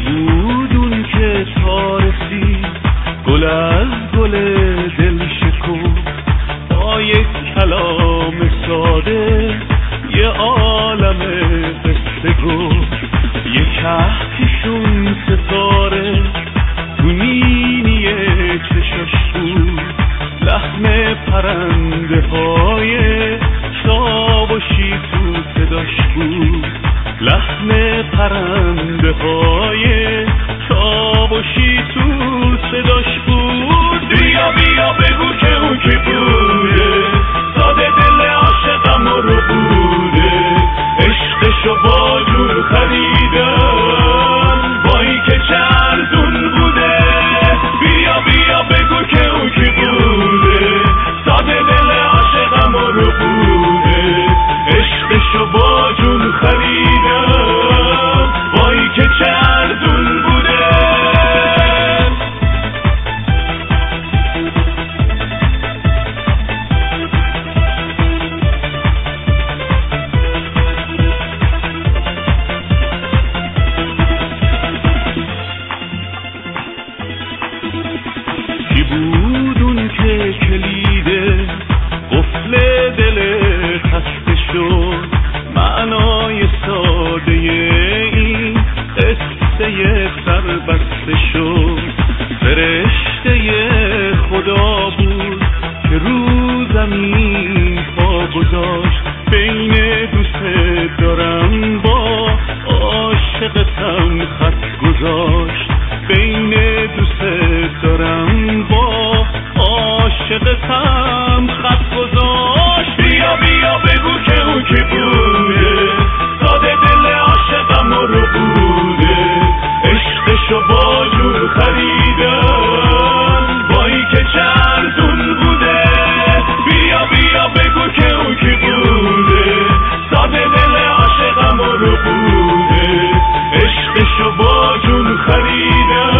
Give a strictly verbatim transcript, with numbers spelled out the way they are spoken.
بود اون که تا رسید گل از گل دل شکفت، با یک کلام ساده یه عالم قصه گفت. یه کهکشون ستاره تو نینی چشاش بود، لحن پرنده های چاوشی تو صداش بود، لحن پرنده های چاوشی تو صداش بود. بیا بیا بگو که اون کی بوده، ساده دل عاشقم رو بوده، عشقشو با جون خریدم، وای که چه ارزون بوده. بیا بیا بگو که اون کی بوده، ساده دل عاشقم رو بوده، عشقشو با جون خریدم، وای که چه ارزون بوده. کی بود اون که کلیده قفل دل خسته شد، معنای ساده این قصه سر بسته شد. فرشته خدا بود که رو زمین پا گذاشت، بین دوست دارم با عاشقتم خط گذاشت، بین دوست دارم با عاشقتم خط گذاشت. بیا بیا بگو که اون کی بوده، ساده دل عاشقم رو بوده، عشقشو با جون خریدم، وای که چه ارزون بوده. بیا بیا بگو که اون کی بوده، ساده دل عاشقم رو بوده، عشقشو با جون خریدم،